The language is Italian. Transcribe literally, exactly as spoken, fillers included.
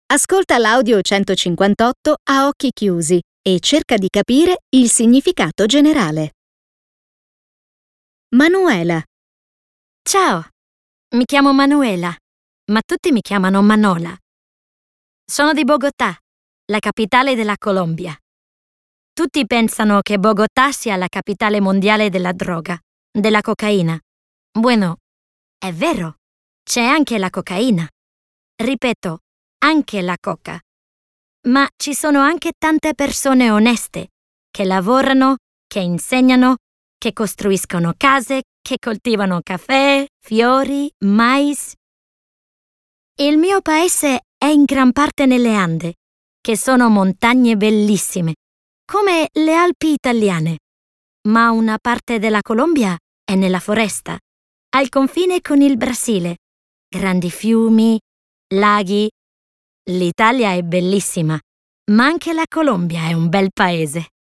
Ascolta l'audio centocinquantotto a occhi chiusi e cerca di capire il significato generale. Manuela. Ciao, mi chiamo Manuela, ma tutti mi chiamano Manola. Sono di Bogotà, la capitale della Colombia. Tutti pensano che Bogotà sia la capitale mondiale della droga, della cocaina. Bueno, è vero, c'è anche la cocaina. Ripeto, anche la coca. Ma ci sono anche tante persone oneste, che lavorano, che insegnano, che costruiscono case, che coltivano caffè, fiori, mais. Il mio paese è in gran parte nelle Ande, che sono montagne bellissime, come le Alpi italiane. Ma una parte della Colombia è nella foresta, al confine con il Brasile. Grandi fiumi, laghi. L'Italia è bellissima, ma anche la Colombia è un bel paese.